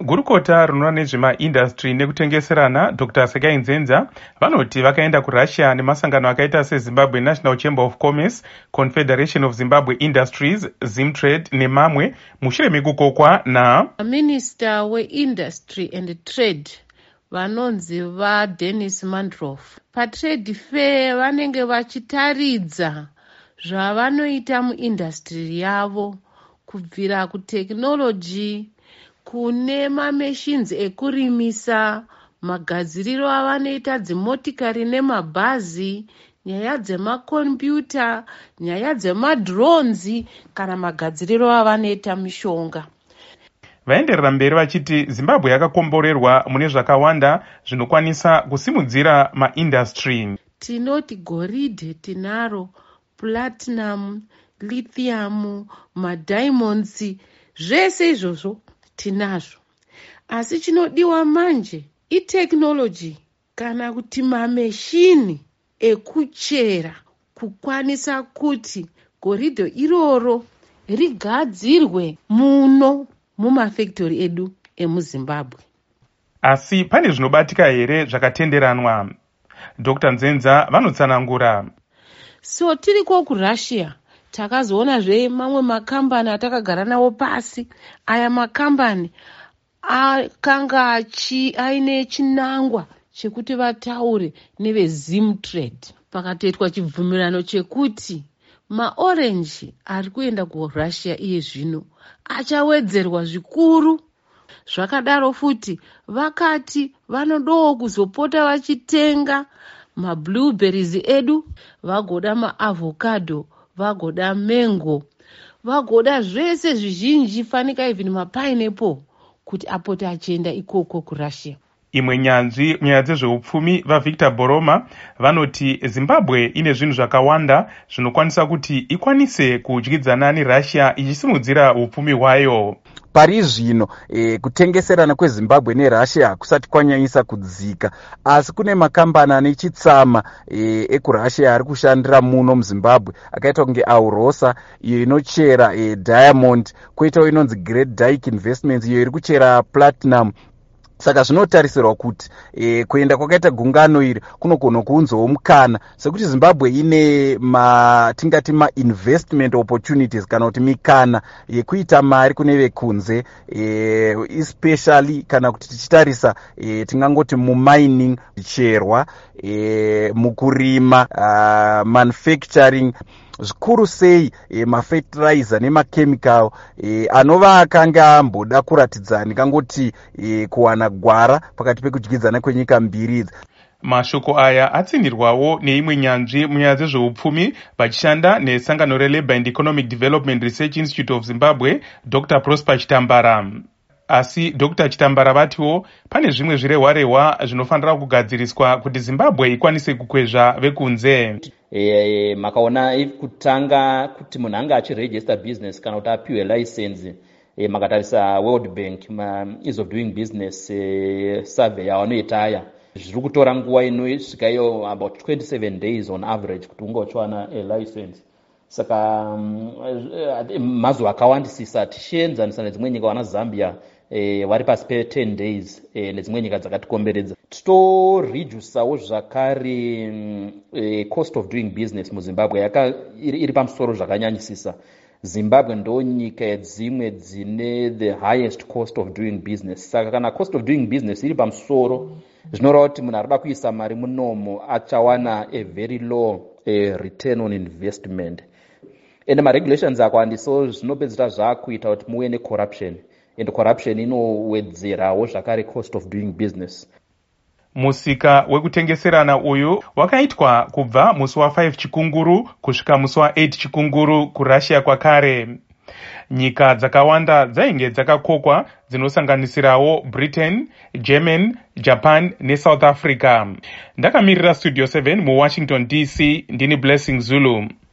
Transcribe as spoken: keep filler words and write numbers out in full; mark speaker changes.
Speaker 1: Gurukota rinoona nezvemaindastry nekutengeserana Doctor Sekai Nzenza vanoti vakaenda kuRussia nemasangano akaita seZimbabwe National Chamber of Commerce, Confederation of Zimbabwe Industries, Zimtrade nemamwe mushure mekukokwa na
Speaker 2: Minister weIndustry and Trade vanonzi vaDennis Mandrof. PaTrade Fair vanenge vachitaridza zvavanoita muindustry yavo kubvira kutekinoloji kune mamachines ekurimisa, magadziriro avanoita dzimotikari nemabhazi, nyaya dzemakombiyuta, nyaya dzemadrones kana magadziriro avanoita mishonga.
Speaker 1: Vaenderera mberi vachiti Zimbabwe yakakomborerwa mune zvakawanda zvinokwanisa kusimudzira maindastry.
Speaker 2: Tinoti goridhe tinaro, platinum, lithium, madiamonds, zvese izvozvo tinazvo. Asi chinodiwa manje iteknoloji kana kuti mameshini ekuchera kukwanisa kuti goridhe iroro rigadzirwe muno mumafactory edu emuZimbabwe.
Speaker 1: Asi pane zvinobatika here zvakatenderanwa? Doctor Nzenza vanotsanangura.
Speaker 2: So tiriko kuRussia takazoona zve mamwe makambani atakagara nawo pasi. Aya makambani akanga achi aine chinangwa chekuti vataure neveZimtrade. Pakatoitwa chibvumirano chekuti maorenji ari kuenda kuRussia iye zvino achawedzerwa zvikuru. Zvakadaro futi vakati vanodowo kuzopota vachitenga mablueberries edu, vagoda maavocado, vagoda mango, vagoda zvese zvizhinji, fanika even mapineapple, kuti apote achienda ikoko kuRussia.
Speaker 1: Imwe nyanzvi munyaya dzezveupfumi vaVictor Boroma vanoti Zimbabwe ine zvinhu zvakawanda zvinokwanisa kuti ikwanise kudyidzana neRussia ichisimudzira upfumi hwayo.
Speaker 3: Pari zvino e, kutengeserana kweZimbabwe neRussia kusati kwanyanyisa kudzika, asi kune makambani ane chitsama e, ekuRussia ari kushandira muno muZimbabwe akaita kunge Aurosa iyo inochera e, diamond, kwoitawo inonzi Great Dyke Investments iyo iri kuchera platinum. Saka zvinotarisirwa kuti e, kuenda kwakaita gungano iri kunogona kuunzawo mukana sekuti Zimbabwe ine ma tingati ma investment opportunities kana kuti mikana yekuita mari kune vekunze, e, especially kana kuti tichitarisa e, tingangoti mumining, cherwa, e, mukurima, uh, manufacturing, zvikuru sei e, mafertilizer nemachemical e, anova akanga amboda kuratidza ndingangoti e, kuwana gwara pakati pekudyidzana kwenyika mbiri idzi.
Speaker 1: Mashoko aya atsindirwawo neimwe nyanzvi munyaya dzezveupfumi vachishanda nesangano reLabour and Economic Development Research Institute of Zimbabwe, Doctor Prosper Chitambara. Asi Doctor Chitambara vatiwo pane zvimwe zvirehwa-rehwa zvinofanira kugadziriswa kuti Zimbabwe ikwanise kukwezva vekunze.
Speaker 4: E, makaona kutanga kuti munhu anga achiregister business kana kuti apiwe license, e, makatarisa World Bank ma ease of doing business e, survey yavanoita aya, zviri kutora nguva inosvika iyo about twenty-seven days on average kuti unge uchiwana a license. Saka um, mazuva akawandisisa tichienzanisa nedzimwe nyika wana Zambia e, vari pasi pe ten days e, nedzimwe nyika dzakatikomberedza. Titoredusawo zvakare e, cost of doing business muZimbabwe yaka iri, iri pamusoro zvakanyanyisisa. Zimbabwe ndo nyika yedzimwe dzine the highest cost of doing business. Saka kana cost of doing business iri pamusoro, zvinoreva kuti munhu arida kuisa mari munomo achawana a very low a return on investment. And maregulations akwandiso zvinopedzera zvakuita kuti muwe necorruption, and corruption inowedzerawo zvakare cost of doing business.
Speaker 1: Musika wekutengeserana uyu wakaitwa kubva musi wa five chikunguru kusvika musi wa eight chikunguru kuRussia kwakare. Nyika dzakawanda dzainge dzakakokwa dzinosanganisirawo Britain, German, Japan neSouth Africa. Ndakamirira Studio seven muWashington D C, ndini Blessing Zulu.